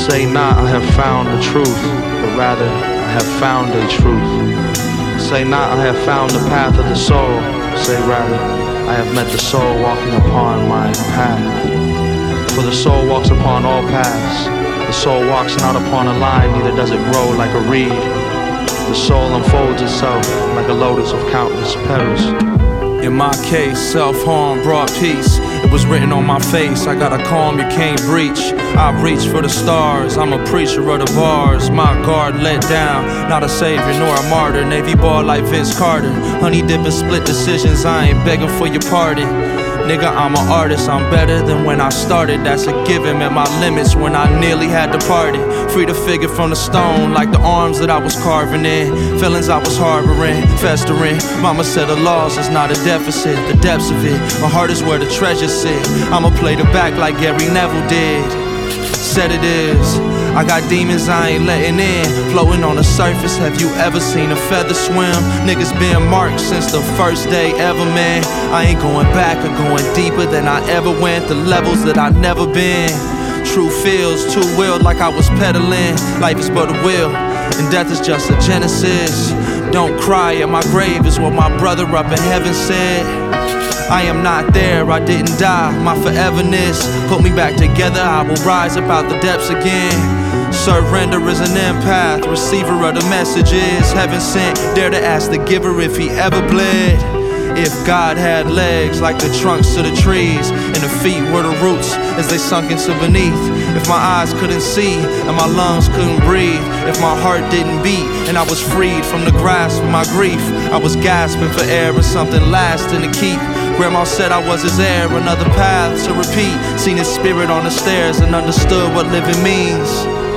Say not I have found the truth, but rather I have found a truth. Say not I have found the path of the soul, say rather I have met the soul walking upon my path. For the soul walks upon all paths. The soul walks not upon a line, neither does it grow like a reed. The soul unfolds itself like a lotus of countless petals. In my case, self-harm brought peace. It was written on my face, I got a calm you can't breach. I reach for the stars, I'm a preacher of the bars. My guard let down, not a savior nor a martyr. Navy ball like Vince Carter, honey dipping split decisions, I ain't begging for your pardon. Nigga, I'm an artist, I'm better than when I started. That's a given, met my limits when I nearly had departed. Free to figure from the stone, like the arms that I was carving in. Feelings I was harboring, festering. Mama said the loss is not a deficit, the depths of it. My heart is where the treasure sit. I'ma play the back like Gary Neville did. Said it is. I got demons I ain't letting in, floating on the surface. Have you ever seen a feather swim? Niggas been marked since the first day ever, man. I ain't going back or going deeper than I ever went. The levels that I never been. True feels, two-wheeled like I was pedaling. Life is but a wheel, and death is just a genesis. Don't cry at my grave is what my brother up in heaven said. I am not there, I didn't die, my foreverness put me back together, I will rise up out the depths again. Surrender is an empath, receiver of the messages. Heaven sent, dare to ask the giver if he ever bled. If God had legs like the trunks of the trees, and the feet were the roots as they sunk into beneath. If my eyes couldn't see and my lungs couldn't breathe, if my heart didn't beat and I was freed from the grasp of my grief, I was gasping for air and something lasting to keep. Grandma said I was his heir, another path to repeat. Seen his spirit on the stairs and understood what living means.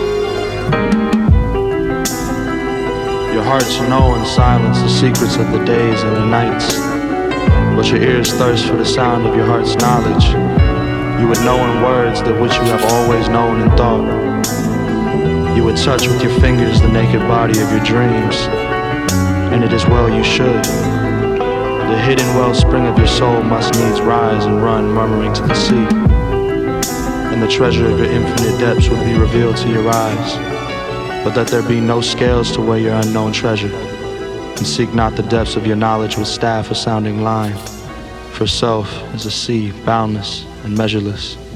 Your hearts know in silence the secrets of the days and the nights, but your ears thirst for the sound of your heart's knowledge. You would know in words that which you have always known in thought. You would touch with your fingers the naked body of your dreams, and it is well you should. The hidden wellspring of your soul must needs rise and run murmuring to the sea, and the treasure of your infinite depths would be revealed to your eyes. But that there be no scales to weigh your unknown treasure, and seek not the depths of your knowledge with staff or sounding line, for self is a sea boundless and measureless.